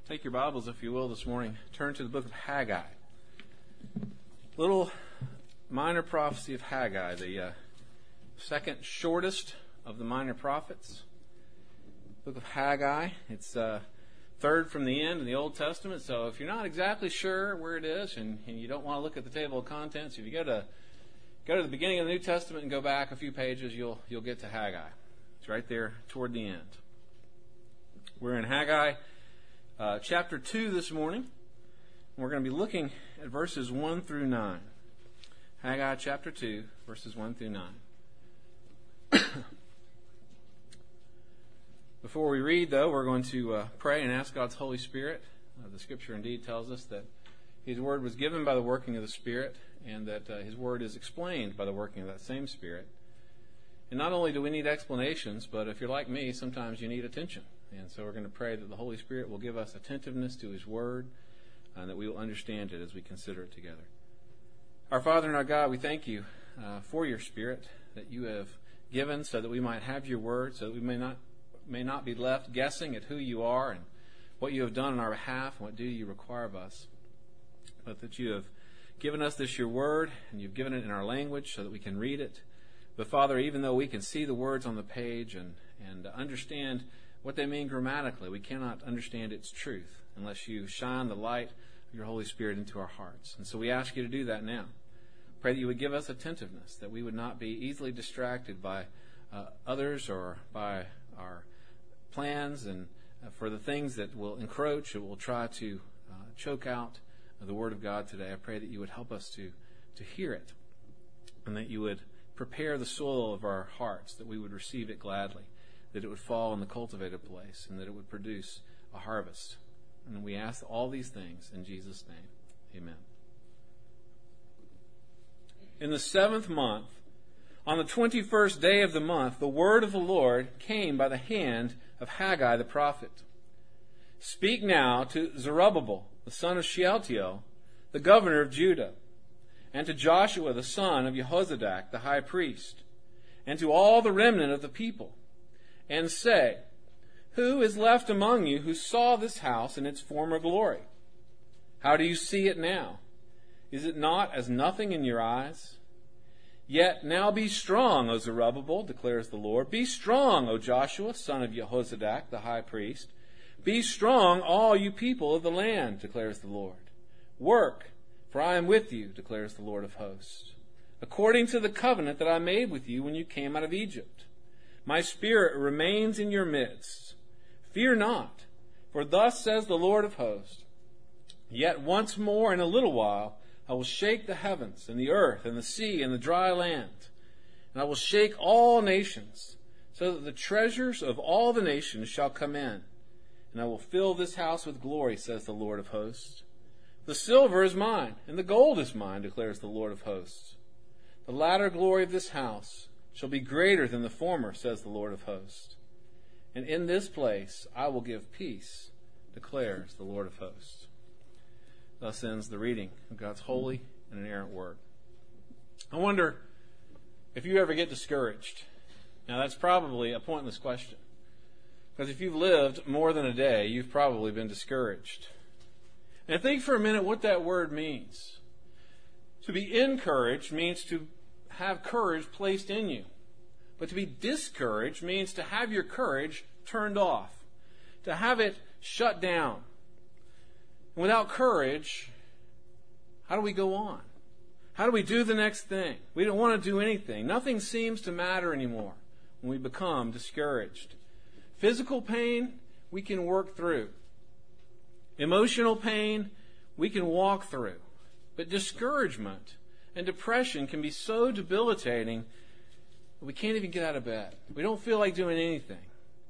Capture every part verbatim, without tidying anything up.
Take your Bibles, if you will, this morning. Turn to the book of Haggai. Little minor prophecy of Haggai, the uh, second shortest of the minor prophets. Book of Haggai. It's uh, third from the end in the Old Testament. So if you're not exactly sure where it is and, and you don't want to look at the table of contents, if you go to go to the beginning of the New Testament and go back a few pages, you'll you'll get to Haggai. It's right there toward the end. We're in Haggai Uh, chapter two this morning. We're going to be looking at verses one through nine. Haggai chapter two, verses one through nine. Before we read, though, we're going to uh, pray and ask God's Holy Spirit. Uh, the Scripture indeed tells us that His Word was given by the working of the Spirit, and that uh, His Word is explained by the working of that same Spirit. And not only do we need explanations, but if you're like me, sometimes you need attention. And so we're going to pray that the Holy Spirit will give us attentiveness to His Word and that we will understand it as we consider it together. Our Father and our God, we thank you uh, for your Spirit that you have given so that we might have your Word, so that we may not may not be left guessing at who you are and what you have done on our behalf and what duty you require of us, but that you have given us this your Word and you've given it in our language so that we can read it. But Father, even though we can see the words on the page and, and understand what they mean grammatically, we cannot understand its truth unless you shine the light of your Holy Spirit into our hearts. And so we ask you to do that now. Pray that you would give us attentiveness, that we would not be easily distracted by uh, others or by our plans and uh, for the things that will encroach or will try to uh, choke out the Word of God today. I pray that you would help us to, to hear it and that you would prepare the soil of our hearts, that we would receive it gladly, that it would fall in the cultivated place, and that it would produce a harvest. And we ask all these things in Jesus' name. Amen. In the seventh month, on the twenty-first day of the month, the word of the Lord came by the hand of Haggai the prophet. Speak now to Zerubbabel, the son of Shealtiel, the governor of Judah, and to Joshua the son of Jehozadak, the high priest, and to all the remnant of the people, and say, who is left among you who saw this house in its former glory? How do you see it now? Is it not as nothing in your eyes? Yet now be strong, O Zerubbabel, declares the Lord. Be strong, O Joshua, son of Jehozadak, the high priest. Be strong, all you people of the land, declares the Lord. Work, for I am with you, declares the Lord of hosts, according to the covenant that I made with you when you came out of Egypt. My spirit remains in your midst. Fear not, for thus says the Lord of hosts, yet once more in a little while I will shake the heavens and the earth and the sea and the dry land, and I will shake all nations, so that the treasures of all the nations shall come in, and I will fill this house with glory, says the Lord of hosts. The silver is mine, and the gold is mine, declares the Lord of hosts. The latter glory of this house shall be greater than the former, says the Lord of hosts. And in this place I will give peace, declares the Lord of hosts. Thus ends the reading of God's holy and inerrant word. I wonder if you ever get discouraged. Now that's probably a pointless question, because if you've lived more than a day, you've probably been discouraged. And think for a minute what that word means. To be encouraged means to have courage placed in you. But to be discouraged means to have your courage turned off, to have it shut down. And without courage, how do we go on? How do we do the next thing? We don't want to do anything. Nothing seems to matter anymore when we become discouraged. Physical pain, we can work through. Emotional pain, we can walk through. But discouragement and depression can be so debilitating that we can't even get out of bed. We don't feel like doing anything.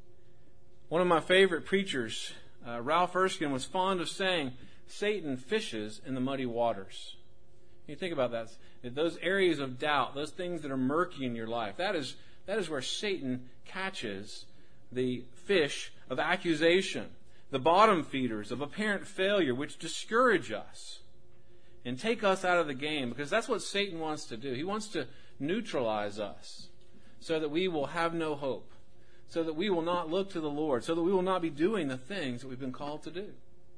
One of my favorite preachers, uh, Ralph Erskine, was fond of saying, Satan fishes in the muddy waters. You think about that. Those areas of doubt, those things that are murky in your life, that is, that is where Satan catches the fish of accusation, the bottom feeders of apparent failure, which discourage us and take us out of the game, because that's what Satan wants to do. He wants to neutralize us so that we will have no hope, so that we will not look to the Lord, so that we will not be doing the things that we've been called to do.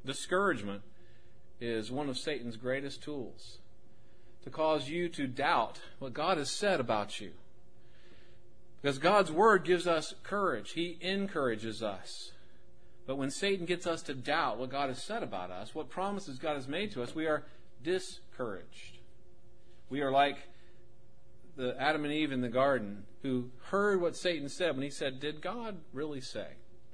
Discouragement is one of Satan's greatest tools to cause you to doubt what God has said about you. Because God's Word gives us courage. He encourages us. But when Satan gets us to doubt what God has said about us, what promises God has made to us, we are discouraged. We are like the Adam and Eve in the garden who heard what Satan said when he said, "Did God really say?"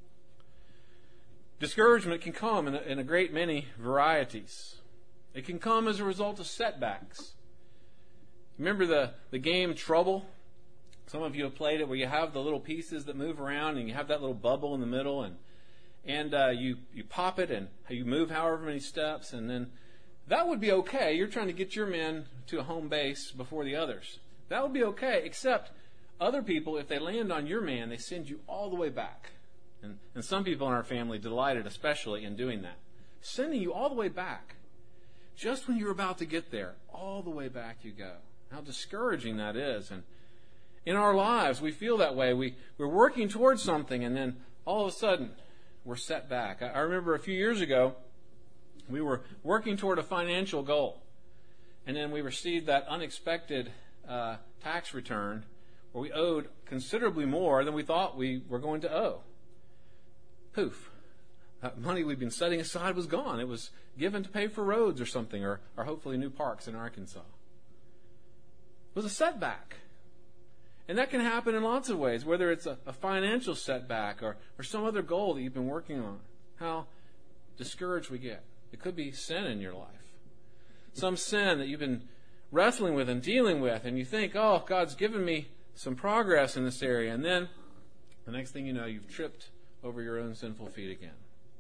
Discouragement can come in a, in a great many varieties. It can come as a result of setbacks. Remember the, the game Trouble? Some of you have played it, where you have the little pieces that move around and you have that little bubble in the middle, and and uh, you, you pop it and you move however many steps, and then that would be okay. You're trying to get your men to a home base before the others. That would be okay, except other people, if they land on your man, they send you all the way back. And, and some people in our family delighted especially in doing that. Sending you all the way back. Just when you're about to get there, all the way back you go. How discouraging that is. And in our lives, we feel that way. We, we're working towards something, and then all of a sudden, we're set back. I, I remember a few years ago, we were working toward a financial goal. And then we received that unexpected uh, tax return where we owed considerably more than we thought we were going to owe. Poof. That money we'd been setting aside was gone. It was given to pay for roads or something, or, or hopefully new parks in Arkansas. It was a setback. And that can happen in lots of ways, whether it's a, a financial setback or, or some other goal that you've been working on. How discouraged we get. It could be sin in your life. Some sin that you've been wrestling with and dealing with, and you think, oh, God's given me some progress in this area. And then the next thing you know, you've tripped over your own sinful feet again.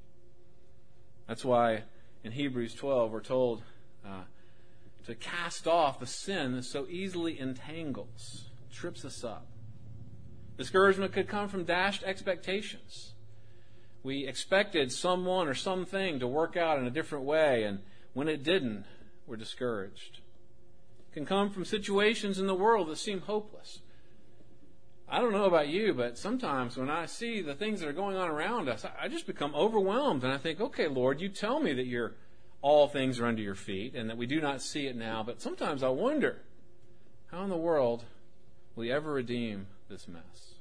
That's why in Hebrews twelve we're told uh, to cast off the sin that so easily entangles, trips us up. Discouragement could come from dashed expectations. We expected someone or something to work out in a different way, and when it didn't, we're discouraged. It can come from situations in the world that seem hopeless. I don't know about you, but sometimes when I see the things that are going on around us, I just become overwhelmed, and I think, okay, Lord, you tell me that you're, all things are under your feet and that we do not see it now, but sometimes I wonder, how in the world will you ever redeem this mess?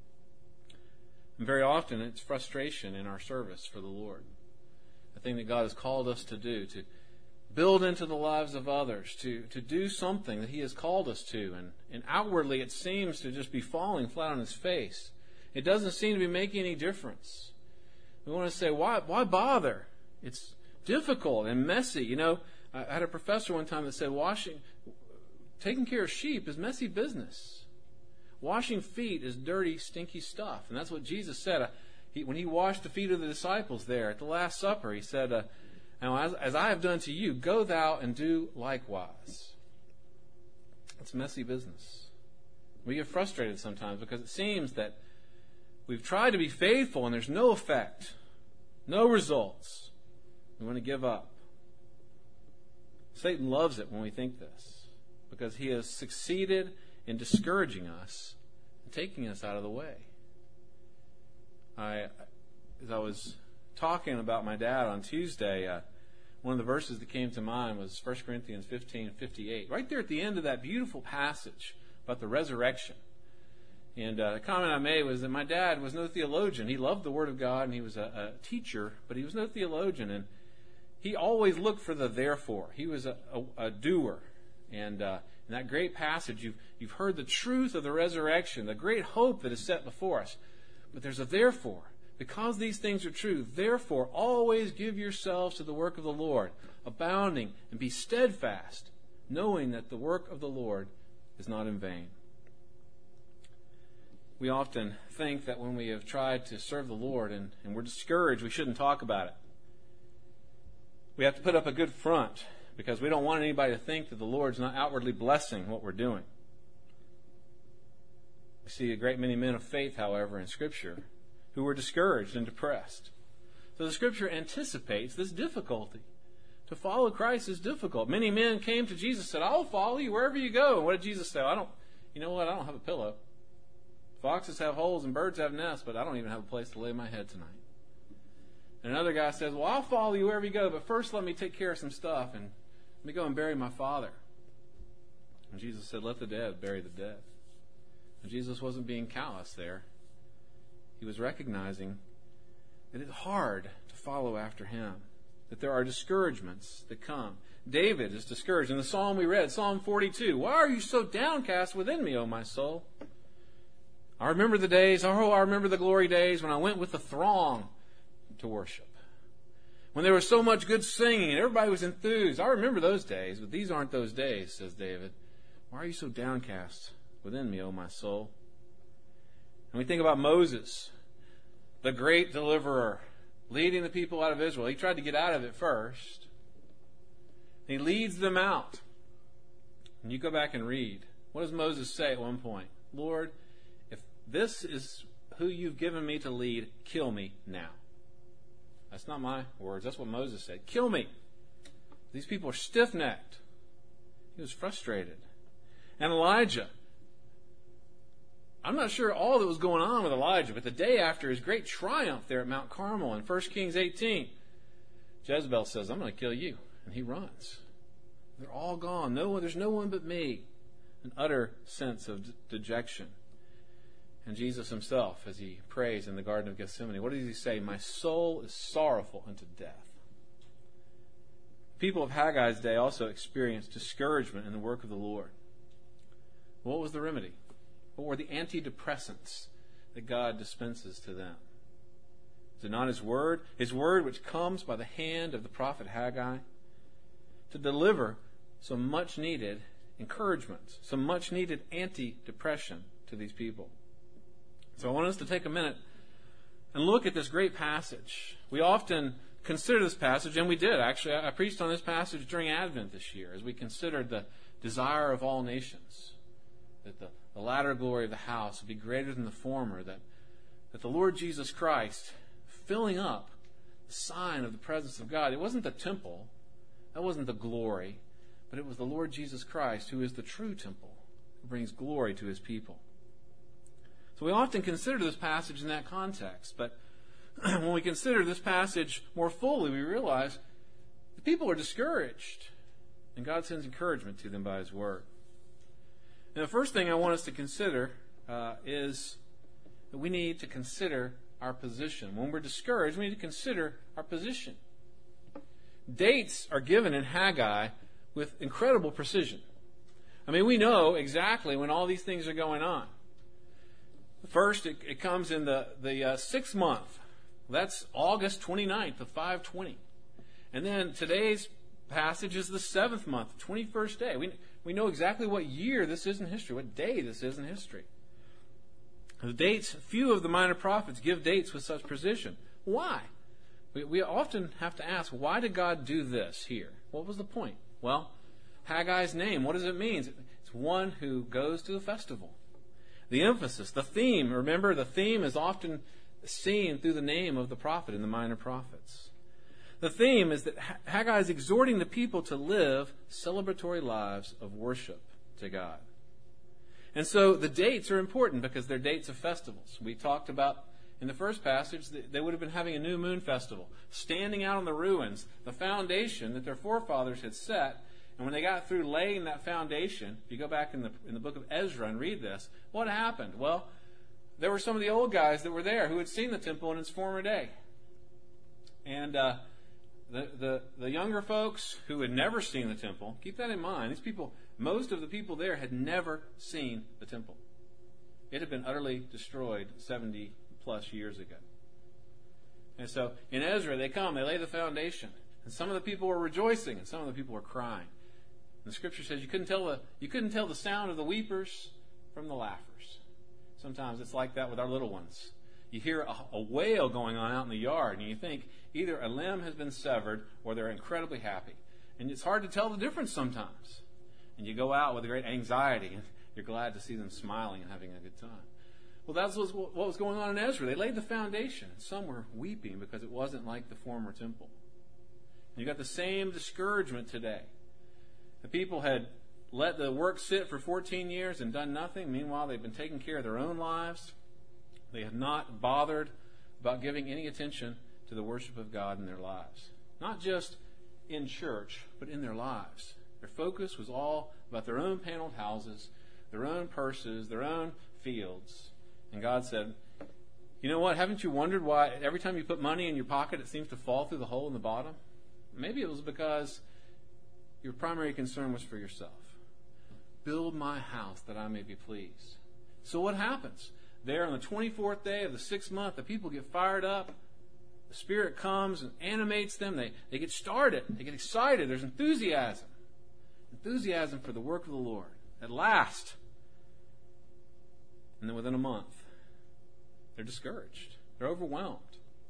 And very often it's frustration in our service for the Lord. The thing that God has called us to do, to build into the lives of others, to, to do something that He has called us to. And, and outwardly it seems to just be falling flat on its face. It doesn't seem to be making any difference. We want to say, why, why bother? It's difficult and messy. You know, I had a professor one time that said, washing, taking care of sheep is messy business. Washing feet is dirty, stinky stuff. And that's what Jesus said. Uh, he, when He washed the feet of the disciples there at the Last Supper, He said, uh, Now, as, as I have done to you, go thou and do likewise. It's messy business. We get frustrated sometimes because it seems that we've tried to be faithful and there's no effect, no results. We want to give up. Satan loves it when we think this because he has succeeded in discouraging us and taking us out of the way. I, as I was talking about my dad on Tuesday, uh, one of the verses that came to mind was First Corinthians fifteen fifty-eight. Right there at the end of that beautiful passage about the resurrection. And uh, the comment I made was that my dad was no theologian. He loved the Word of God and he was a, a teacher, but he was no theologian. And he always looked for the therefore. He was a, a, a doer. And uh, in that great passage, you've, you've heard the truth of the resurrection, the great hope that is set before us. But there's a therefore. Because these things are true, therefore always give yourselves to the work of the Lord, abounding and be steadfast, knowing that the work of the Lord is not in vain. We often think that when we have tried to serve the Lord and, and we're discouraged, we shouldn't talk about it. We have to put up a good front because we don't want anybody to think that the Lord's not outwardly blessing what we're doing. We see a great many men of faith, however, in Scripture who were discouraged and depressed. So the Scripture anticipates this difficulty. To follow Christ is difficult. Many men came to Jesus and said, I'll follow you wherever you go. And what did Jesus say? I don't, you know what? I don't have a pillow. Foxes have holes and birds have nests, but I don't even have a place to lay my head tonight. And another guy says, well, I'll follow you wherever you go, but first let me take care of some stuff and let me go and bury my father. And Jesus said, let the dead bury the dead. And Jesus wasn't being callous there. He was recognizing that it's hard to follow after him, that there are discouragements that come. David is discouraged. In the psalm we read, Psalm forty-two, why are you so downcast within me, O my soul? I remember the days, oh, I remember the glory days when I went with the throng to worship. When there was so much good singing and everybody was enthused. I remember those days, but these aren't those days, says David. Why are you so downcast within me, O my soul? And we think about Moses, the great deliverer, leading the people out of Israel. He tried to get out of it first. He leads them out. And you go back and read. What does Moses say at one point? Lord, if this is who you've given me to lead, kill me now. That's not my words. That's what Moses said. Kill me. These people are stiff-necked. He was frustrated. And Elijah. I'm not sure all that was going on with Elijah, but the day after his great triumph there at Mount Carmel in First Kings eighteen, Jezebel says, I'm going to kill you. And he runs. They're all gone. No one, there's no one but me. An utter sense of de- dejection. And Jesus himself, as he prays in the Garden of Gethsemane, what does he say? My soul is sorrowful unto death. People of Haggai's day also experienced discouragement in the work of the Lord. What was the remedy? What were the antidepressants that God dispenses to them? Is it not his word? His word which comes by the hand of the prophet Haggai to deliver some much needed encouragement, some much needed anti-depression to these people. So I want us to take a minute and look at this great passage. We often consider this passage, and we did actually. I preached on this passage during Advent this year as we considered the desire of all nations, that the, the latter glory of the house would be greater than the former, that, that the Lord Jesus Christ filling up the sign of the presence of God. It wasn't the temple, that wasn't the glory, but it was the Lord Jesus Christ who is the true temple, who brings glory to his people. So we often consider this passage in that context, but when we consider this passage more fully, we realize the people are discouraged, and God sends encouragement to them by his word. And the first thing I want us to consider uh, is that we need to consider our position. When we're discouraged, we need to consider our position. Dates are given in Haggai with incredible precision. I mean, we know exactly when all these things are going on. First, it, it comes in the, the uh, sixth month. That's August twenty-ninth of five twenty. And then today's passage is the seventh month, the twenty-first day. We, we know exactly what year this is in history, what day this is in history. The dates, few of the minor prophets give dates with such precision. Why? We, we often have to ask, why did God do this here? What was the point? Well, Haggai's name, what does it mean? It's one who goes to the festival. The emphasis, the theme, remember, the theme is often seen through the name of the prophet in the minor prophets. The theme is that Haggai is exhorting the people to live celebratory lives of worship to God. And so the dates are important because they're dates of festivals. We talked about in the first passage that they would have been having a new moon festival, standing out on the ruins, the foundation that their forefathers had set. And when they got through laying that foundation, if you go back in the in the book of Ezra and read this, what happened? Well, there were some of the old guys that were there who had seen the temple in its former day. And uh, the, the, the younger folks who had never seen the temple, keep that in mind. These people, most of the people there had never seen the temple. It had been utterly destroyed seventy plus years ago. And so in Ezra, they come, they lay the foundation. And some of the people were rejoicing, and some of the people were crying. And the scripture says you couldn't tell the you couldn't tell the sound of the weepers from the laughers. Sometimes it's like that with our little ones. You hear a, a wail going on out in the yard, and you think either a limb has been severed or they're incredibly happy. And it's hard to tell the difference sometimes. And you go out with great anxiety, and you're glad to see them smiling and having a good time. Well, that's what was going on in Ezra. They laid the foundation, and some were weeping because it wasn't like the former temple. And you got the same discouragement today. The people had let the work sit for fourteen years and done nothing. Meanwhile, they've been taking care of their own lives. They have not bothered about giving any attention to the worship of God in their lives. Not just in church, but in their lives. Their focus was all about their own paneled houses, their own purses, their own fields. And God said, you know what? Haven't you wondered why every time you put money in your pocket, it seems to fall through the hole in the bottom? Maybe it was because your primary concern was for yourself. Build my house that I may be pleased. So what happens? There on the twenty-fourth day of the sixth month, the people get fired up. The Spirit comes and animates them. They, they get started. They get excited. There's enthusiasm. Enthusiasm for the work of the Lord. At last. And then within a month, they're discouraged. They're overwhelmed.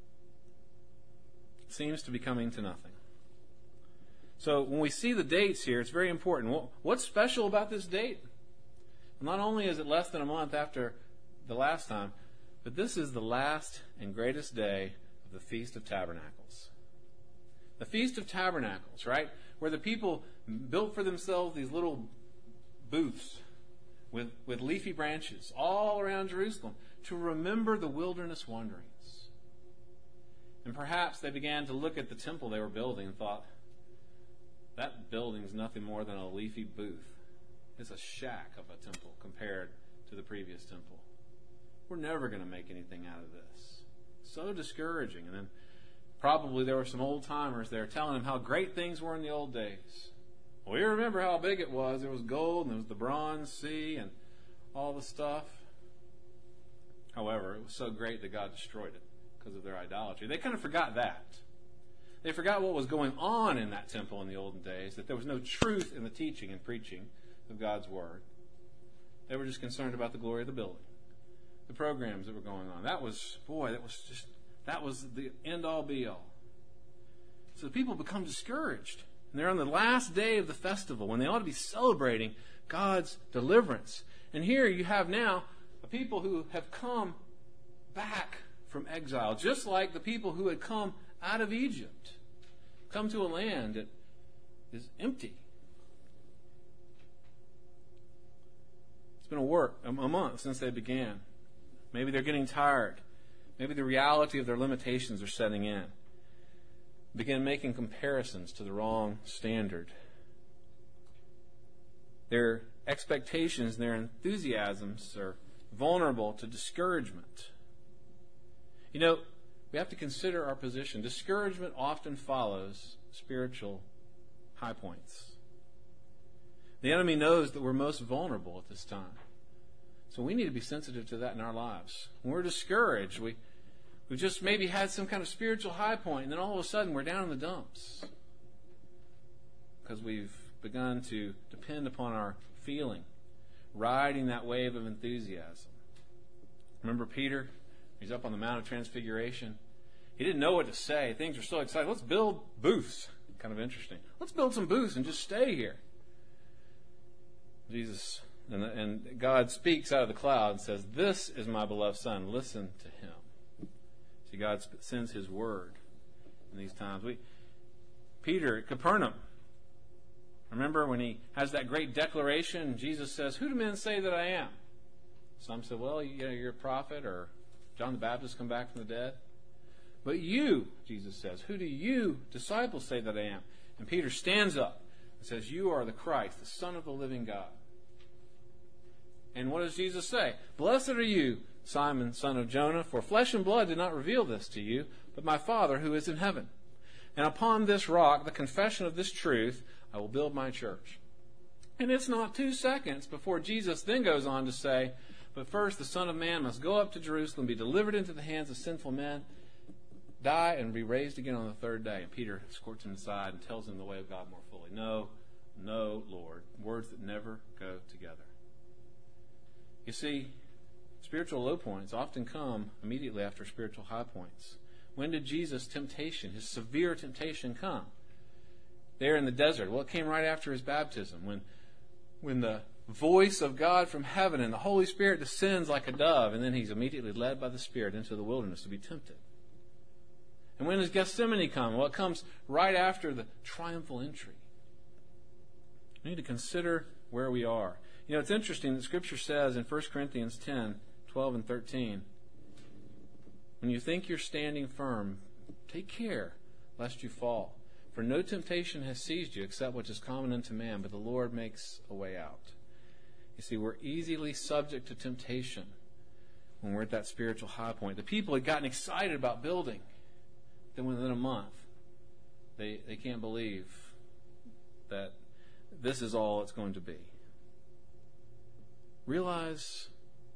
It seems to be coming to nothing. So when we see the dates here, it's very important. What's special about this date? Not only is it less than a month after the last time, but this is the last and greatest day of the Feast of Tabernacles. The Feast of Tabernacles, right? Where the people built for themselves these little booths with, with leafy branches all around Jerusalem to remember the wilderness wanderings. And perhaps they began to look at the temple they were building and thought, that building is nothing more than a leafy booth. It's a shack of a temple compared to the previous temple. We're never going to make anything out of this. So discouraging. And then probably there were some old timers there telling them how great things were in the old days. Well, you remember how big it was. There was gold and there was the bronze sea and all the stuff. However, it was so great that God destroyed it because of their idolatry. They kind of forgot that. They forgot what was going on in that temple in the olden days, that there was no truth in the teaching and preaching of God's Word. They were just concerned about the glory of the building, the programs that were going on. That was, boy, that was just, that was the end-all, be-all. So the people become discouraged. And they're on the last day of the festival when they ought to be celebrating God's deliverance. And here you have now a people who have come back from exile, just like the people who had come out of Egypt, come to a land that is empty. It's been a work, a month since they began. Maybe they're getting tired. Maybe the reality of their limitations are setting in. Begin making comparisons to the wrong standard. Their expectations and their enthusiasms are vulnerable to discouragement. You know, we have to consider our position. Discouragement often follows spiritual high points. The enemy knows that we're most vulnerable at this time. So we need to be sensitive to that in our lives. When we're discouraged, we, we've just maybe had some kind of spiritual high point, and then all of a sudden we're down in the dumps because we've begun to depend upon our feeling, riding that wave of enthusiasm. Remember Peter? He's up on the Mount of Transfiguration. He didn't know what to say. Things were so exciting. Let's build booths. Kind of interesting. Let's build some booths and just stay here. Jesus and, and God speaks out of the cloud and says, "This is my beloved Son. Listen to him." See, God sends his word in these times. We, Peter at Capernaum. Remember when he has that great declaration? Jesus says, "Who do men say that I am?" Some said, "Well, you know, you're a prophet, or John the Baptist come back from the dead." "But you," Jesus says, "who do you disciples say that I am?" And Peter stands up and says, "You are the Christ, the Son of the living God." And what does Jesus say? "Blessed are you, Simon, son of Jonah, for flesh and blood did not reveal this to you, but my Father who is in heaven. And upon this rock, the confession of this truth, I will build my church." And it's not two seconds before Jesus then goes on to say, "But first the Son of Man must go up to Jerusalem, be delivered into the hands of sinful men, die, and be raised again on the third day." And Peter escorts him aside and tells him the way of God more fully. No, no, Lord. Words that never go together. You see, spiritual low points often come immediately after spiritual high points. When did Jesus' temptation, his severe temptation, come? There in the desert. Well, it came right after his baptism, when, when the voice of God from heaven and the Holy Spirit descends like a dove, and then he's immediately led by the Spirit into the wilderness to be tempted. And when does Gethsemane come? Well, it comes right after the triumphal entry. We need to consider where we are. You know, it's interesting that Scripture says in First Corinthians ten, twelve and thirteen, when you think you're standing firm, Take care lest you fall. For no temptation has seized you except what is common unto man, but the Lord makes a way out. You see, we're easily subject to temptation when we're at that spiritual high point. The people had gotten excited about building. Then within a month, they, they can't believe that this is all it's going to be. Realize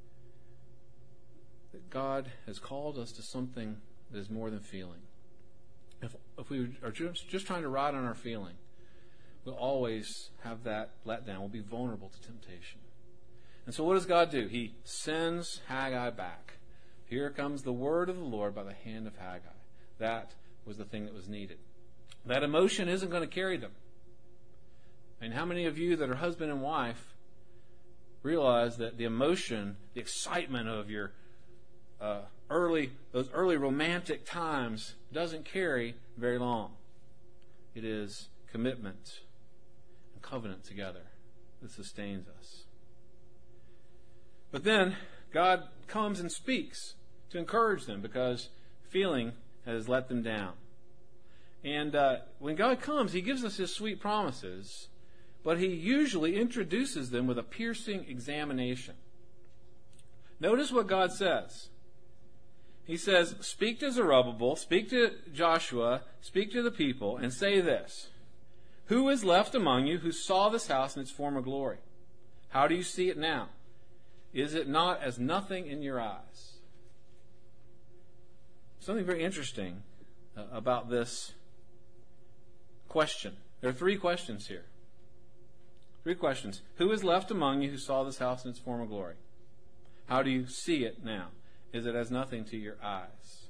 that God has called us to something that is more than feeling. If, if we are just, just trying to ride on our feeling, we'll always have that letdown. We'll be vulnerable to temptation. And so what does God do? He sends Haggai back. Here comes the word of the Lord by the hand of Haggai. That was the thing that was needed. That emotion isn't going to carry them. And how many of you that are husband and wife realize that the emotion, the excitement of your uh, early, those early romantic times doesn't carry very long? It is commitment and covenant together that sustains us. But then God comes and speaks to encourage them because feeling has let them down. And uh, when God comes, He gives us His sweet promises, but He usually introduces them with a piercing examination. Notice what God says. He says, speak to Zerubbabel, speak to Joshua, speak to the people, and say this: who is left among you who saw this house in its former glory? How do you see it now? Is it not as nothing in your eyes? Something very interesting uh, about this question. There are three questions here. Three questions. Who is left among you who saw this house in its former glory? How do you see it now? Is it as nothing to your eyes?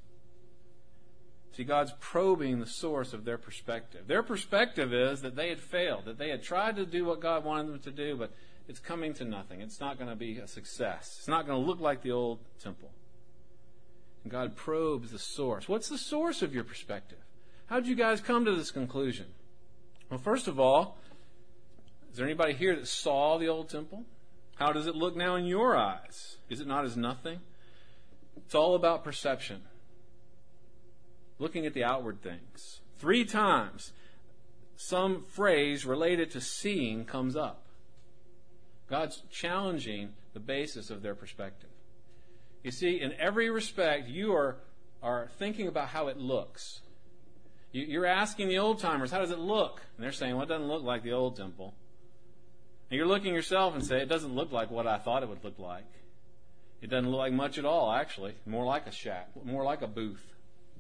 See, God's probing the source of their perspective. Their perspective is that they had failed, that they had tried to do what God wanted them to do, but it's coming to nothing. It's not going to be a success. It's not going to look like the old temple. And God probes the source. What's the source of your perspective? How did you guys come to this conclusion? Well, first of all, is there anybody here that saw the old temple? How does it look now in your eyes? Is it not as nothing? It's all about perception. Looking at the outward things. Three times, some phrase related to seeing comes up. God's challenging the basis of their perspective. You see, in every respect, you are, are thinking about how it looks. You, you're asking the old-timers, how does it look? And they're saying, well, it doesn't look like the old temple. And you're looking yourself and say, it doesn't look like what I thought it would look like. It doesn't look like much at all, actually. More like a shack, more like a booth.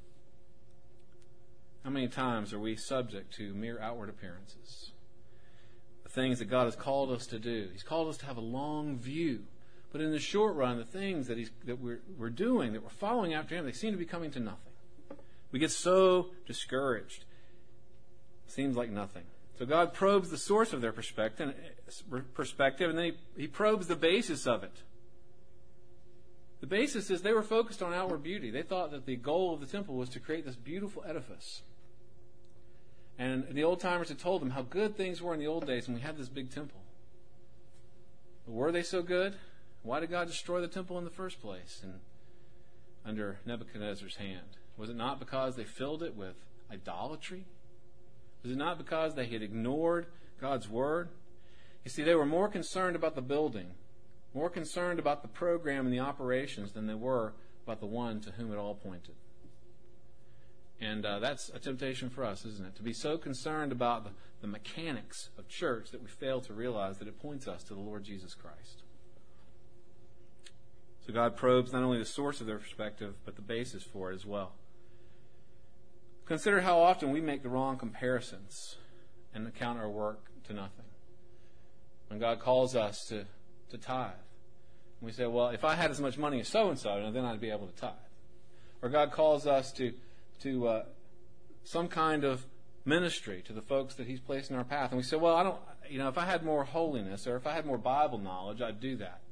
How many times are we subject to mere outward appearances? The things that God has called us to do. He's called us to have a long view. But in the short run, the things that, he's, that we're, we're doing, that we're following after Him, they seem to be coming to nothing. We get so discouraged. It seems like nothing. So God probes the source of their perspective, perspective and then he, he probes the basis of it. The basis is they were focused on outward beauty. They thought that the goal of the temple was to create this beautiful edifice. And the old-timers had told them how good things were in the old days when we had this big temple. But were they so good? Why did God destroy the temple in the first place and under Nebuchadnezzar's hand? Was it not because they filled it with idolatry? Was it not because they had ignored God's word? You see, they were more concerned about the building, more concerned about the program and the operations than they were about the one to whom it all pointed. And uh, that's a temptation for us, isn't it? To be so concerned about the, the mechanics of church that we fail to realize that it points us to the Lord Jesus Christ. So God probes not only the source of their perspective, but the basis for it as well. Consider how often we make the wrong comparisons and account our work to nothing. When God calls us to, to tithe, we say, well, if I had as much money as so-and-so, then I'd be able to tithe. Or God calls us to, to uh, some kind of ministry to the folks that He's placed in our path. And we say, well, I don't, you know, if I had more holiness or if I had more Bible knowledge, I'd do that.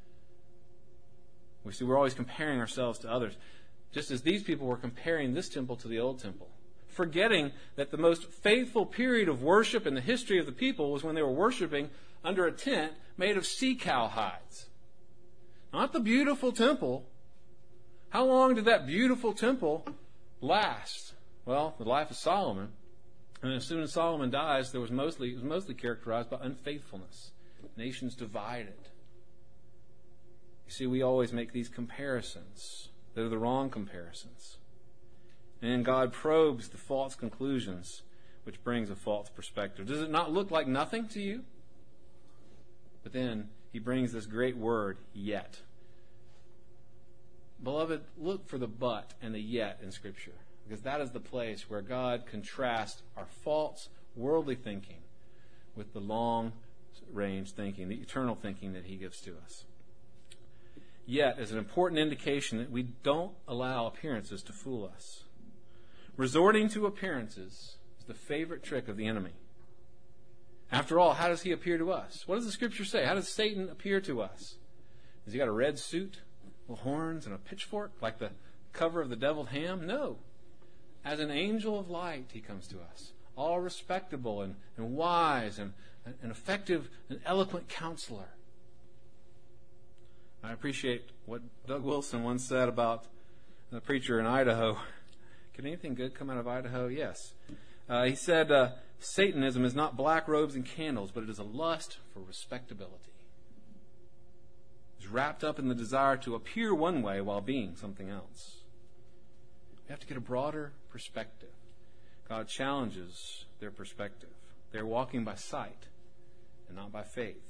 We see we're always comparing ourselves to others, just as these people were comparing this temple to the old temple, forgetting that the most faithful period of worship in the history of the people was when they were worshiping under a tent made of sea cow hides. Not the beautiful temple. How long did that beautiful temple last? Well, the life of Solomon, and as soon as Solomon dies, there was mostly it was mostly characterized by unfaithfulness. Nations divided. You see, we always make these comparisons. They're the wrong comparisons. And God probes the false conclusions, which brings a false perspective. Does it not look like nothing to you? But then he brings this great word, yet. Beloved, look for the but and the yet in Scripture, because that is the place where God contrasts our false, worldly thinking with the long-range thinking, the eternal thinking that he gives to us. Yet is an important indication that we don't allow appearances to fool us. Resorting to appearances is the favorite trick of the enemy. After all, how does he appear to us? What does the Scripture say? How does Satan appear to us? Has he got a red suit, with horns, and a pitchfork like the cover of the deviled ham? No. As an angel of light, he comes to us, all respectable and, and wise and an effective and eloquent counselor. I appreciate what Doug Wilson once said about the preacher in Idaho. Can anything good come out of Idaho? Yes. Uh, he said, uh, Satanism is not black robes and candles, but it is a lust for respectability. It's wrapped up in the desire to appear one way while being something else. We have to get a broader perspective. God challenges their perspective. They're walking by sight and not by faith.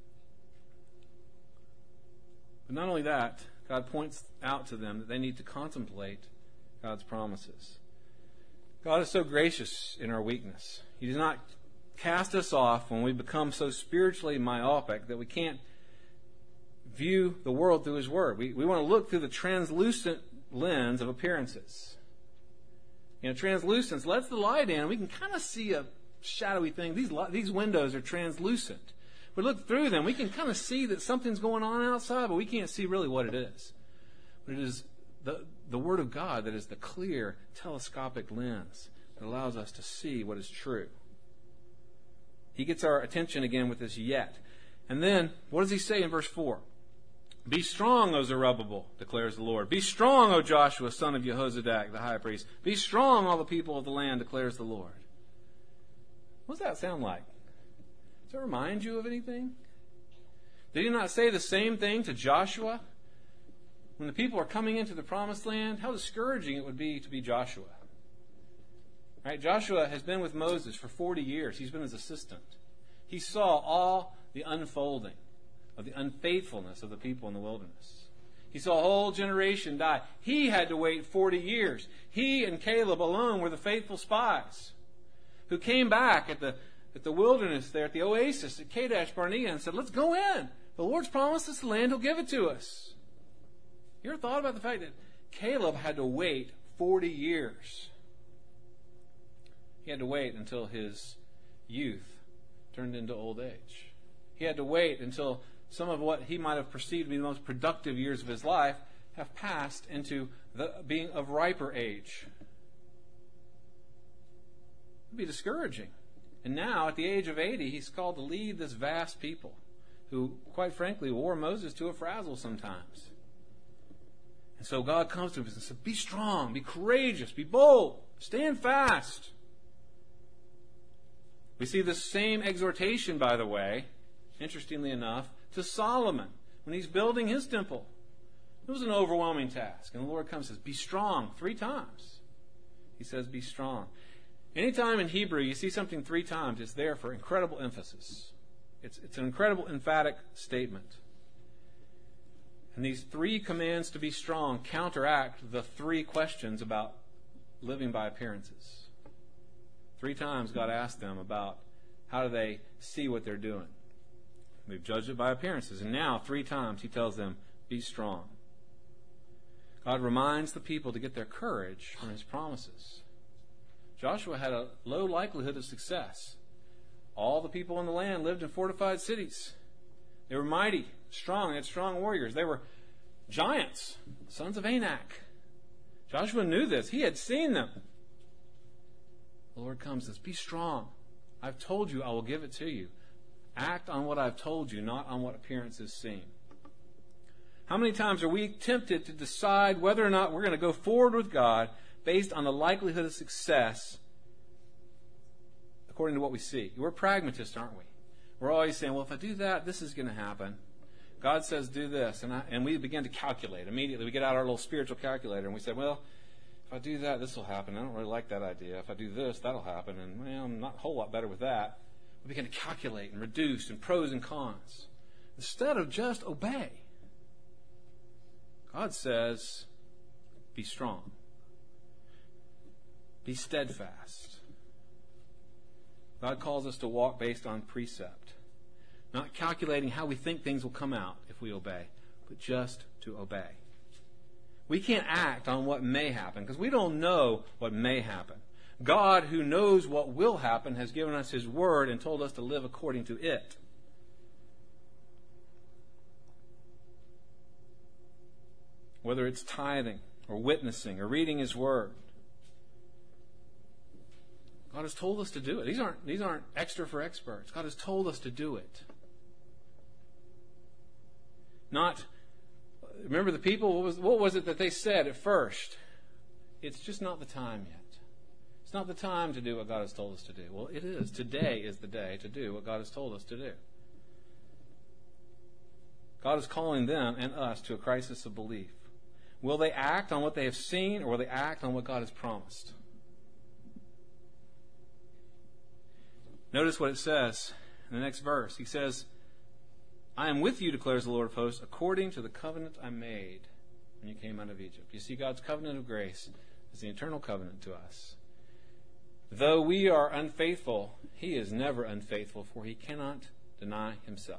But not only that, God points out to them that they need to contemplate God's promises. God is so gracious in our weakness. He does not cast us off when we become so spiritually myopic that we can't view the world through His Word. We, we want to look through the translucent lens of appearances. You know, translucence lets the light in, and we can kind of see a shadowy thing. These, these windows are translucent. We look through them, we can kind of see that something's going on outside, but we can't see really what it is. But it is the, the Word of God that is the clear, telescopic lens that allows us to see what is true. He gets our attention again with this yet. And then, what does he say in verse four? Be strong, O Zerubbabel, declares the Lord. Be strong, O Joshua, son of Jehozadak, the high priest. Be strong, all the people of the land, declares the Lord. What does that sound like? Does it remind you of anything? Did he not say the same thing to Joshua? When the people are coming into the promised land, how discouraging it would be to be Joshua. Right? Joshua has been with Moses for forty years. He's been his assistant. He saw all the unfolding of the unfaithfulness of the people in the wilderness. He saw a whole generation die. He had to wait forty years. He and Caleb alone were the faithful spies who came back at the at the wilderness there, at the oasis at Kadesh Barnea, and said, let's go in. The Lord's promised us the land. He'll give it to us. You ever thought about the fact that Caleb had to wait forty years? He had to wait until his youth turned into old age. He had to wait until some of what he might have perceived to be the most productive years of his life have passed into the being of riper age. It would be discouraging. And now, at the age of eighty, he's called to lead this vast people who, quite frankly, wore Moses to a frazzle sometimes. And so God comes to him and says, be strong, be courageous, be bold, stand fast. We see this same exhortation, by the way, interestingly enough, to Solomon when he's building his temple. It was an overwhelming task. And the Lord comes and says, be strong, three times. He says, be strong. Anytime in Hebrew you see something three times, it's there for incredible emphasis. It's, it's an incredible emphatic statement. And these three commands to be strong counteract the three questions about living by appearances. Three times God asked them about how do they see what they're doing. They've judged it by appearances. And now, three times, he tells them, be strong. God reminds the people to get their courage from his promises. Joshua had a low likelihood of success. All the people in the land lived in fortified cities. They were mighty, strong. They had strong warriors. They were giants, sons of Anak. Joshua knew this. He had seen them. The Lord comes and says, be strong. I've told you I will give it to you. Act on what I've told you, not on what appearances seem. How many times are we tempted to decide whether or not we're going to go forward with God based on the likelihood of success according to what we see. We're pragmatists, aren't we? We're always saying, well, if I do that, this is going to happen. God says do this. And, I, and we begin to calculate. Immediately we get out our little spiritual calculator and we say, well, if I do that, this will happen. I don't really like that idea. If I do this, that'll happen. And, well, I'm not a whole lot better with that. We begin to calculate and reduce and pros and cons. Instead of just obey. God says, be strong. Be steadfast. God calls us to walk based on precept. Not calculating how we think things will come out if we obey, but just to obey. We can't act on what may happen because we don't know what may happen. God, who knows what will happen, has given us His word and told us to live according to it. Whether it's tithing or witnessing or reading His word, God has told us to do it. These aren't, these aren't extra for experts. God has told us to do it. Not, remember the people, what was, what was it that they said at first? It's just not the time yet. It's not the time to do what God has told us to do. Well, it is. Today is the day to do what God has told us to do. God is calling them and us to a crisis of belief. Will they act on what they have seen, or will they act on what God has promised? Notice what it says in the next verse. He says, I am with you, declares the Lord of hosts, according to the covenant I made when you came out of Egypt. You see, God's covenant of grace is the eternal covenant to us. Though we are unfaithful, He is never unfaithful, for He cannot deny Himself.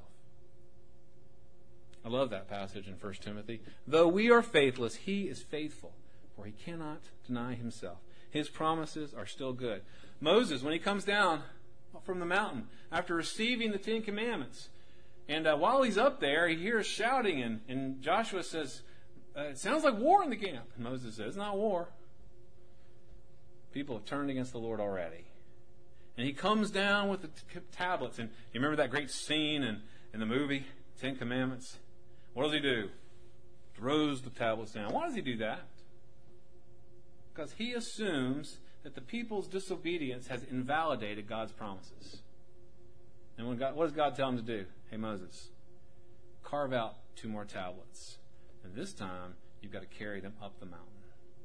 I love that passage in First Timothy. Though we are faithless, He is faithful, for He cannot deny Himself. His promises are still good. Moses, when he comes down from the mountain after receiving the Ten Commandments, and uh, while he's up there, he hears shouting, and, and Joshua says, uh, it sounds like war in the camp. And Moses says, it's not war. People have turned against the Lord already. And he comes down with the t- tablets. And you remember that great scene in, in the movie, Ten Commandments? What does he do? Throws the tablets down. Why does he do that? Because he assumes that the people's disobedience has invalidated God's promises. And when God, what does God tell him to do? Hey, Moses, carve out two more tablets. And this time, you've got to carry them up the mountain.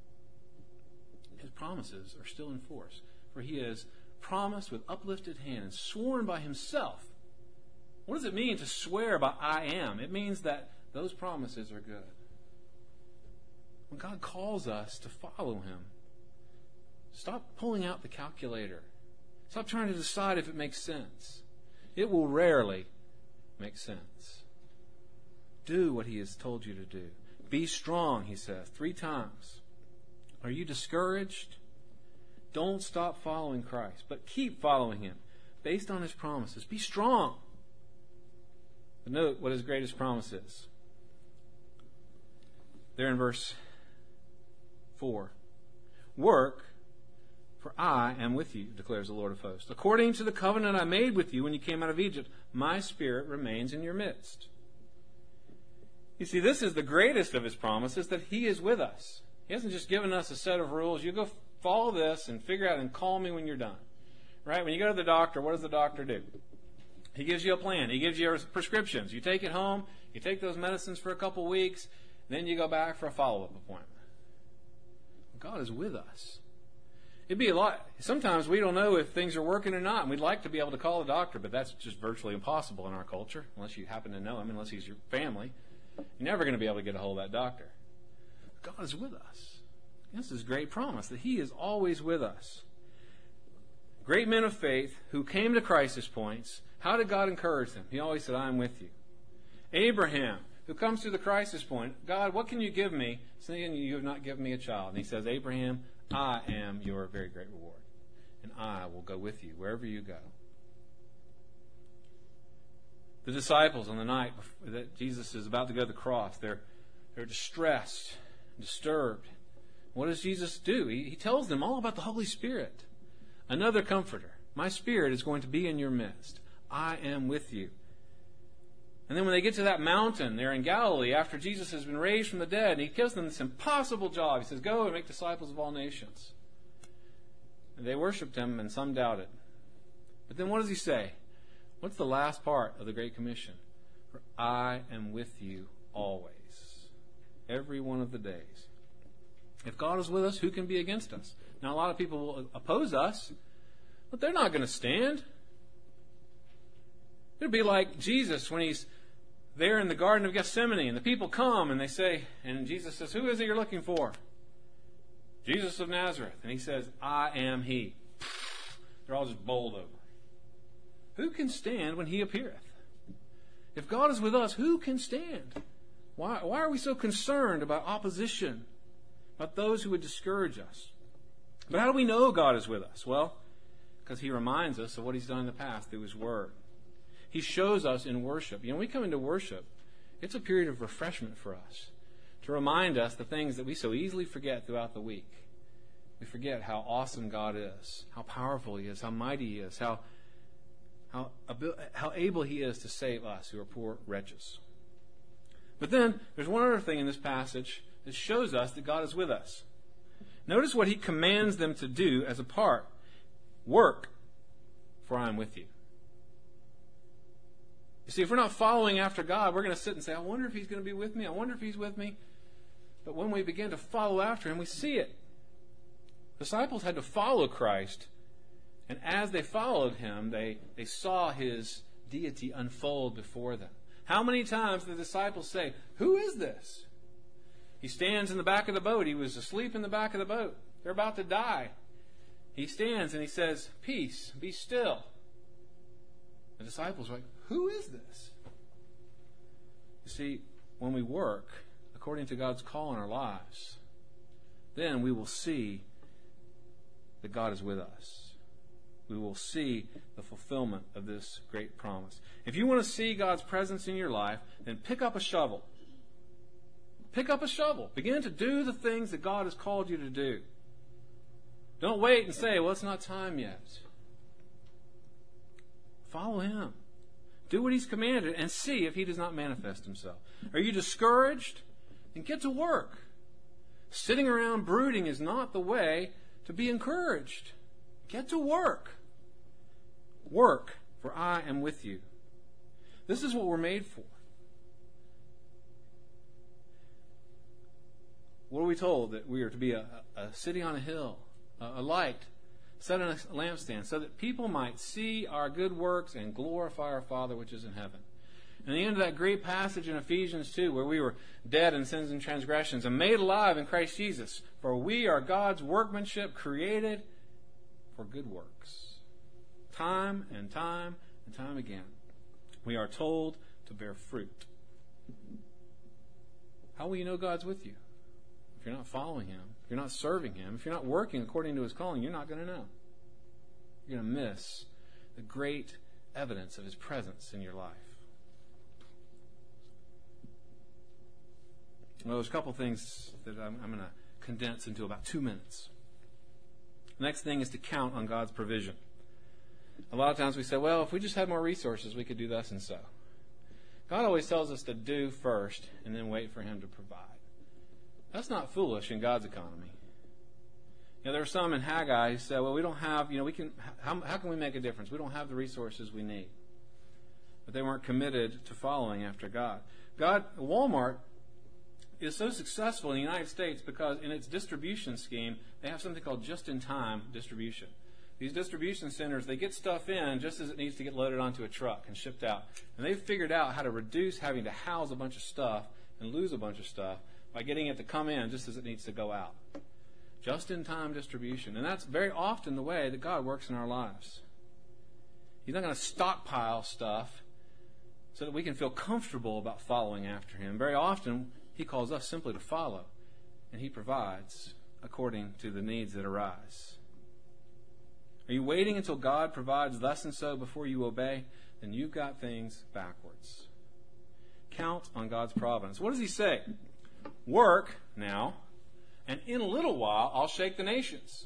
His promises are still in force. For he has promised with uplifted hand and sworn by himself. What does it mean to swear by I am? It means that those promises are good. When God calls us to follow him, stop pulling out the calculator. Stop trying to decide if it makes sense. It will rarely make sense. Do what he has told you to do. Be strong, he says, three times. Are you discouraged? Don't stop following Christ, but keep following him based on his promises. Be strong. But note what his greatest promise is. There in verse four. Work, for I am with you, declares the Lord of hosts. According to the covenant I made with you when you came out of Egypt, my spirit remains in your midst. You see, this is the greatest of his promises, that he is with us. He hasn't just given us a set of rules. You go follow this and figure out and call me when you're done. Right? When you go to the doctor, what does the doctor do? He gives you a plan. He gives you prescriptions. You take it home. You take those medicines for a couple weeks. Then you go back for a follow-up appointment. God is with us. It'd be a lot. Sometimes we don't know if things are working or not, and we'd like to be able to call a doctor, but that's just virtually impossible in our culture, unless you happen to know him, unless he's your family. You're never going to be able to get a hold of that doctor. God is with us. This is a great promise, that he is always with us. Great men of faith who came to crisis points, how did God encourage them? He always said, I am with you. Abraham, who comes to the crisis point, God, what can you give me, seeing you have not given me a child? And he says, Abraham, I am your very great reward, and I will go with you wherever you go. The disciples on the night that Jesus is about to go to the cross, they're, they're distressed, disturbed. What does Jesus do? He, he tells them all about the Holy Spirit. Another comforter. My Spirit is going to be in your midst. I am with you. And then when they get to that mountain there in Galilee, after Jesus has been raised from the dead, and he gives them this impossible job. He says, go and make disciples of all nations. And they worshipped him, and some doubted. But then what does he say? What's the last part of the Great Commission? For I am with you always, every one of the days. If God is with us, who can be against us? Now, a lot of people will oppose us, but they're not going to stand. It'd be like Jesus when he's there in the Garden of Gethsemane, and the people come and they say, and Jesus says, who is it you're looking for? Jesus of Nazareth. And he says, I am he. They're all just bowled over. Who can stand when he appeareth? If God is with us, who can stand? Why, why are we so concerned about opposition, about those who would discourage us? But how do we know God is with us? Well, because he reminds us of what he's done in the past through his word. He shows us in worship. You know, when we come into worship, it's a period of refreshment for us, to remind us the things that we so easily forget throughout the week. We forget how awesome God is, how powerful he is, how mighty he is, how how how able he is to save us who are poor wretches. But then there's one other thing in this passage that shows us that God is with us. Notice what he commands them to do as a part. Work, for I am with you. You see, if we're not following after God, we're going to sit and say, I wonder if he's going to be with me. I wonder if he's with me. But when we begin to follow after him, we see it. Disciples had to follow Christ. And as they followed him, they, they saw his deity unfold before them. How many times did the disciples say, who is this? He stands in the back of the boat. He was asleep in the back of the boat. They're about to die. He stands and he says, peace, be still. The disciples are like, who is this? You see, when we work according to God's call in our lives, then we will see that God is with us. We will see the fulfillment of this great promise. If you want to see God's presence in your life, then pick up a shovel. Pick up a shovel. Begin to do the things that God has called you to do. Don't wait and say, well, it's not time yet. Follow him. Do what he's commanded and see if he does not manifest himself. Are you discouraged? Then get to work. Sitting around brooding is not the way to be encouraged. Get to work. Work, for I am with you. This is what we're made for. What are we told? That we are to be a, a city on a hill, a, a light set on a lampstand, so that people might see our good works and glorify our Father which is in heaven. And the end of that great passage in Ephesians two, where we were dead in sins and transgressions and made alive in Christ Jesus, for we are God's workmanship, created for good works. Time and time and time again, we are told to bear fruit. How will you know God's with you? If you're not following him, if you're not serving him, if you're not working according to his calling, you're not going to know. You're going to miss the great evidence of his presence in your life. Well, there's a couple things that I'm, I'm going to condense into about two minutes. The next thing is to count on God's provision. A lot of times we say, well, if we just had more resources, we could do this and so. God always tells us to do first and then wait for him to provide. That's not foolish in God's economy. You know, there were some in Haggai who said, well, we don't have, you know, we can, how, how can we make a difference? We don't have the resources we need. But they weren't committed to following after God. God, Walmart is so successful in the United States because in its distribution scheme, they have something called just-in-time distribution. These distribution centers, they get stuff in just as it needs to get loaded onto a truck and shipped out. And they've figured out how to reduce having to house a bunch of stuff and lose a bunch of stuff by getting it to come in just as it needs to go out. Just-in-time distribution. And that's very often the way that God works in our lives. He's not going to stockpile stuff so that we can feel comfortable about following after him. Very often, he calls us simply to follow, and he provides according to the needs that arise. Are you waiting until God provides thus and so before you obey? Then you've got things backwards. Count on God's providence. What does he say? Work now, and in a little while I'll shake the nations.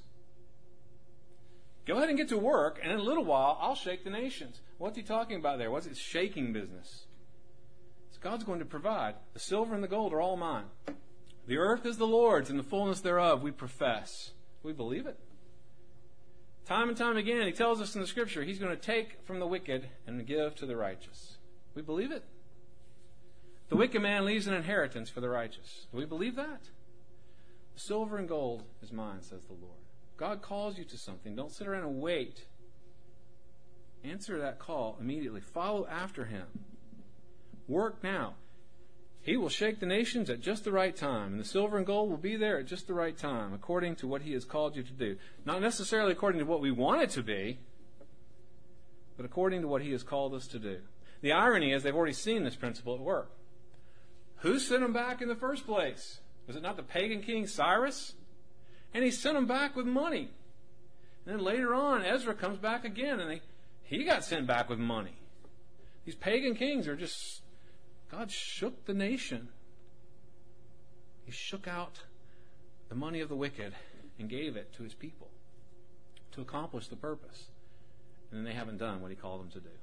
Go ahead and get to work, and in a little while I'll shake the nations. What's he talking about there? What's his shaking business? God's going to provide. The silver and the gold are all mine. The earth is the Lord's and the fullness thereof we profess. We believe it. Time and time again, he tells us in the Scripture, he's going to take from the wicked and give to the righteous. We believe it. The wicked man leaves an inheritance for the righteous. Do we believe that? Silver and gold is mine, says the Lord. God calls you to something. Don't sit around and wait. Answer that call immediately. Follow after him. Work now. He will shake the nations at just the right time, and the silver and gold will be there at just the right time, according to what he has called you to do. Not necessarily according to what we want it to be, but according to what he has called us to do. The irony is they've already seen this principle at work. Who sent them back in the first place? Was it not the pagan king Cyrus? And he sent them back with money. And then later on, Ezra comes back again, and they, he got sent back with money. These pagan kings are just... God shook the nation. He shook out the money of the wicked and gave it to his people to accomplish the purpose. And then they haven't done what he called them to do.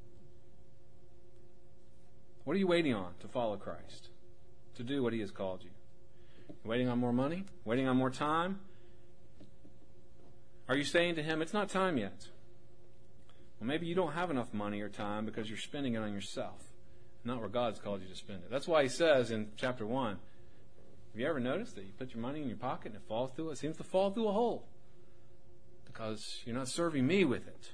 What are you waiting on to follow Christ? To do what he has called you? You're waiting on more money? Waiting on more time? Are you saying to him, it's not time yet? Well, maybe you don't have enough money or time because you're spending it on yourself. Not where God's called you to spend it. That's why he says in chapter one, have you ever noticed that you put your money in your pocket and it falls through? It seems to fall through a hole because you're not serving me with it.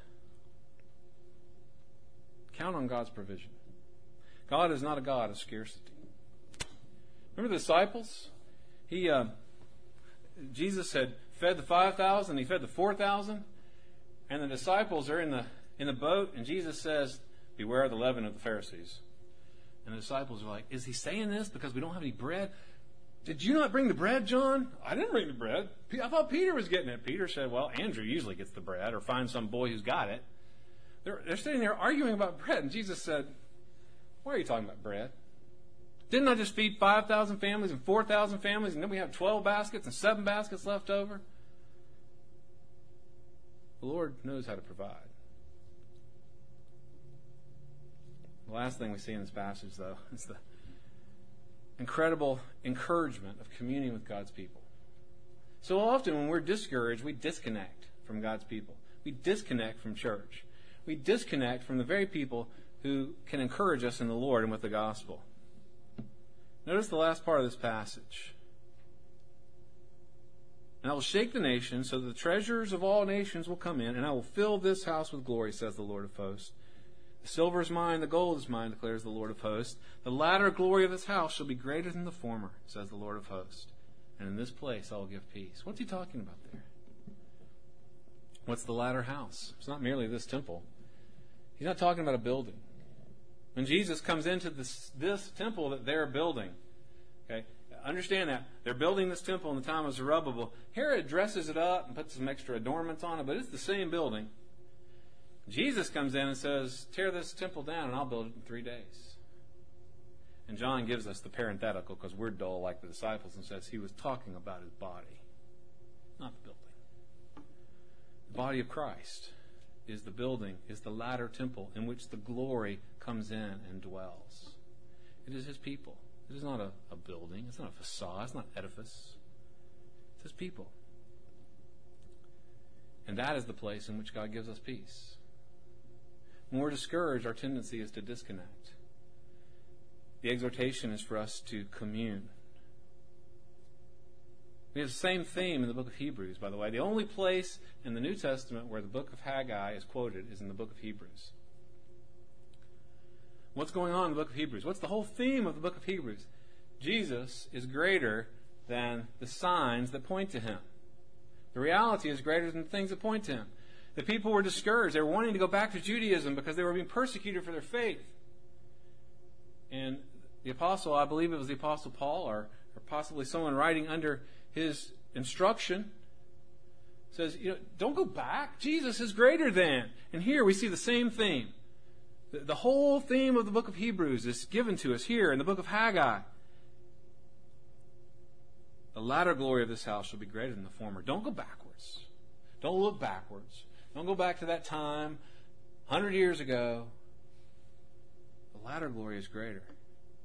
Count on God's provision. God is not a God of scarcity. Remember the disciples? He, uh, Jesus had fed the five thousand, he fed the four thousand, and the disciples are in the in the boat, and Jesus says, beware of the leaven of the Pharisees. And the disciples are like, is he saying this because we don't have any bread? Did you not bring the bread, John? I didn't bring the bread. I thought Peter was getting it. Peter said, well, Andrew usually gets the bread or finds some boy who's got it. They're, they're sitting there arguing about bread. And Jesus said, why are you talking about bread? Didn't I just feed five thousand families and four thousand families, and then we have twelve baskets and seven baskets left over? The Lord knows how to provide. The last thing we see in this passage, though, is the incredible encouragement of communing with God's people. So often when we're discouraged, we disconnect from God's people. We disconnect from church. We disconnect from the very people who can encourage us in the Lord and with the gospel. Notice the last part of this passage. And I will shake the nations so that the treasures of all nations will come in, and I will fill this house with glory, says the Lord of hosts. The silver is mine, the gold is mine, declares the Lord of hosts. The latter glory of this house shall be greater than the former, says the Lord of hosts. And in this place I will give peace. What's he talking about there? What's the latter house? It's not merely this temple. He's not talking about a building. When Jesus comes into this, this temple that they're building, okay, understand that. They're building this temple in the time of Zerubbabel. Herod dresses it up and puts some extra adornments on it, but it's the same building. Jesus comes in and says, tear this temple down and I'll build it in three days. And John gives us the parenthetical because we're dull like the disciples and says he was talking about his body, not the building. The body of Christ is the building, is the latter temple in which the glory comes in and dwells. It is his people. It is not a, a building. It's not a facade. It's not edifice. It's his people. And that is the place in which God gives us peace. When we're discouraged, our tendency is to disconnect. The exhortation is for us to commune. We have the same theme in the book of Hebrews, by the way. The only place in the New Testament where the book of Haggai is quoted is in the book of Hebrews. What's going on in the book of Hebrews? What's the whole theme of the book of Hebrews? Jesus is greater than the signs that point to him. The reality is greater than the things that point to him. The people were discouraged. They were wanting to go back to Judaism because they were being persecuted for their faith. And the apostle, I believe it was the apostle Paul, or, or possibly someone writing under his instruction, says, you know, don't go back. Jesus is greater than. And here we see the same theme. The, the whole theme of the book of Hebrews is given to us here in the book of Haggai. The latter glory of this house shall be greater than the former. Don't go backwards. Don't look backwards. Don't go back to that time, a hundred years ago. The latter glory is greater.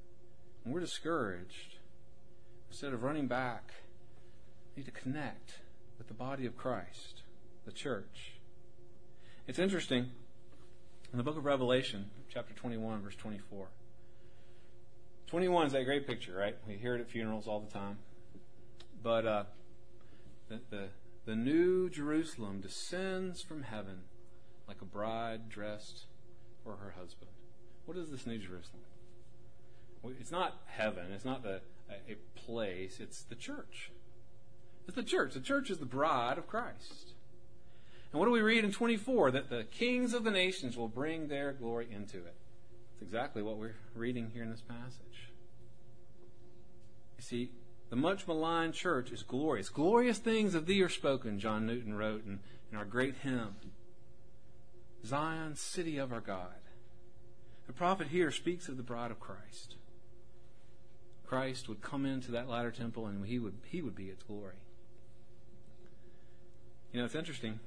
when we're discouraged, instead of running back, we need to connect with the body of Christ, the church. It's interesting, in the book of Revelation, chapter twenty-one, verse twenty-four. twenty-one is that great picture, right? We hear it at funerals all the time. But uh, the, the, the new Jerusalem descends from heaven like a bride dressed for her husband. What is this new Jerusalem? It's not heaven. It's not the, a, a place. It's the church. It's the church. The church is the bride of Christ. And what do we read in twenty-four? That the kings of the nations will bring their glory into it. That's exactly what we're reading here in this passage. You see, the much maligned church is glorious. Glorious things of thee are spoken, John Newton wrote in, in our great hymn, Zion, city of our God. The prophet here speaks of the bride of Christ. Christ would come into that latter temple and he would he would be its glory. You know, it's interesting.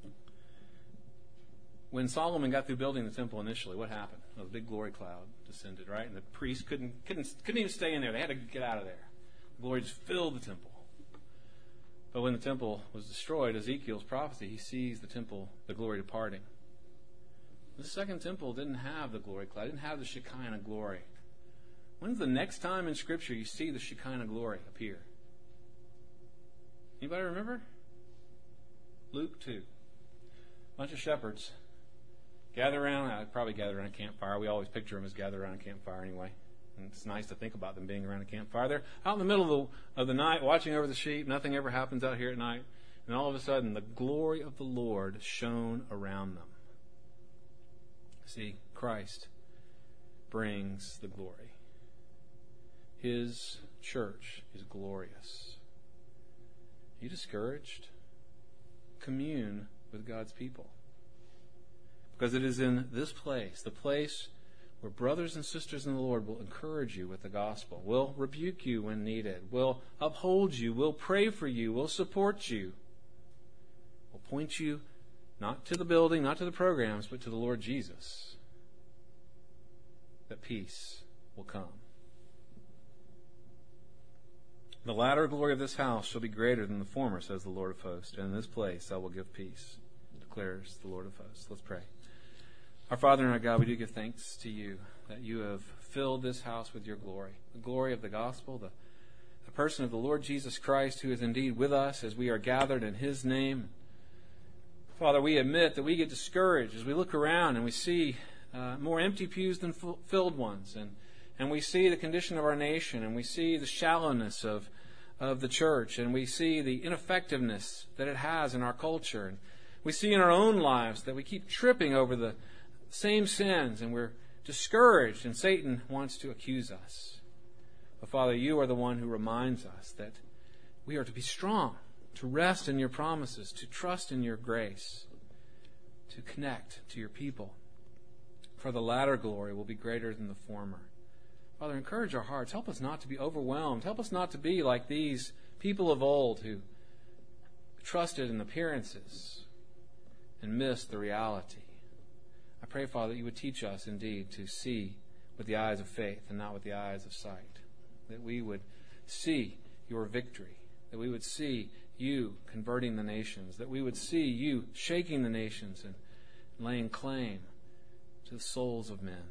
When Solomon got through building the temple initially, what happened? Well, the big glory cloud descended, right? And the priests couldn't couldn't couldn't even stay in there. They had to get out of there. The glory just filled the temple. But when the temple was destroyed, Ezekiel's prophecy, he sees the temple, the glory departing. The second temple didn't have the glory cloud, didn't have the Shekinah glory. When's the next time in Scripture you see the Shekinah glory appear? Anybody remember? Luke two. A bunch of shepherds gather around, I probably gather around a campfire. We always picture them as gathered around a campfire anyway. And it's nice to think about them being around a campfire. They're out in the middle of the, of the night watching over the sheep. Nothing ever happens out here at night. And all of a sudden, the glory of the Lord shone around them. See, Christ brings the glory. His church is glorious. Are you discouraged? Commune with God's people. Because it is in this place, the place where brothers and sisters in the Lord will encourage you with the gospel, will rebuke you when needed, will uphold you, will pray for you, will support you, will point you not to the building, not to the programs, but to the Lord Jesus, that peace will come. The latter glory of this house shall be greater than the former, says the Lord of hosts, and in this place I will give peace, declares the Lord of hosts. Let's pray. Our Father and our God, we do give thanks to you that you have filled this house with your glory, the glory of the gospel, the, the person of the Lord Jesus Christ, who is indeed with us as we are gathered in his name. Father, we admit that we get discouraged as we look around and we see uh, more empty pews than f- filled ones, and, and we see the condition of our nation, and we see the shallowness of, of the church, and we see the ineffectiveness that it has in our culture, and we see in our own lives that we keep tripping over the same sins, and we're discouraged, and Satan wants to accuse us. But Father, you are the one who reminds us that we are to be strong, to rest in your promises, to trust in your grace, to connect to your people. For the latter glory will be greater than the former. Father, encourage our hearts. Help us not to be overwhelmed. Help us not to be like these people of old who trusted in appearances and missed the reality. I pray, Father, that you would teach us indeed to see with the eyes of faith and not with the eyes of sight. That we would see your victory. That we would see you converting the nations. That we would see you shaking the nations and laying claim to the souls of men.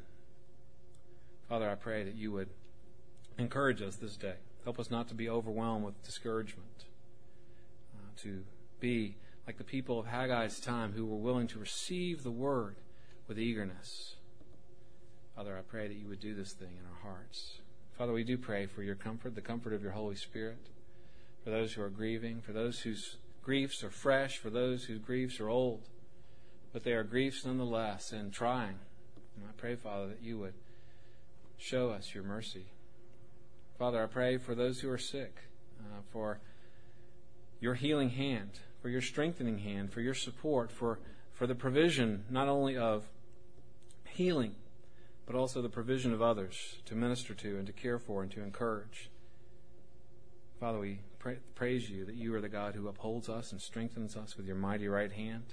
Father, I pray that you would encourage us this day. Help us not to be overwhelmed with discouragement. Uh, to be like the people of Haggai's time who were willing to receive the word with eagerness. Father, I pray that you would do this thing in our hearts. Father, we do pray for your comfort, the comfort of your Holy Spirit, for those who are grieving, for those whose griefs are fresh, for those whose griefs are old, but they are griefs nonetheless and trying. And I pray, Father, that you would show us your mercy. Father, I pray for those who are sick, uh, for your healing hand, for your strengthening hand, for your support, for for the provision not only of healing, but also the provision of others to minister to and to care for and to encourage. Father, we pray, praise you that you are the God who upholds us and strengthens us with your mighty right hand.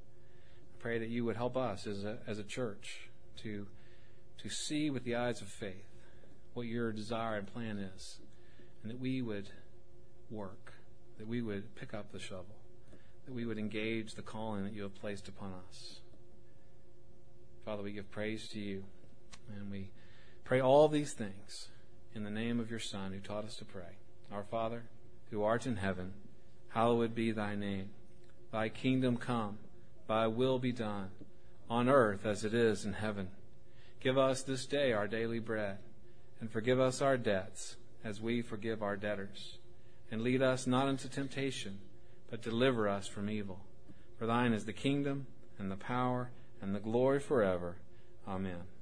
I pray that you would help us as a, as a church to, to see with the eyes of faith what your desire and plan is, and that we would work, that we would pick up the shovel, that we would engage the calling that you have placed upon us. Father, we give praise to you, and we pray all these things in the name of your Son who taught us to pray. Our Father, who art in heaven, hallowed be thy name. Thy kingdom come, thy will be done, on earth as it is in heaven. Give us this day our daily bread, and forgive us our debts, as we forgive our debtors. And lead us not into temptation, but deliver us from evil. For thine is the kingdom, and the power, and the glory forever. Amen.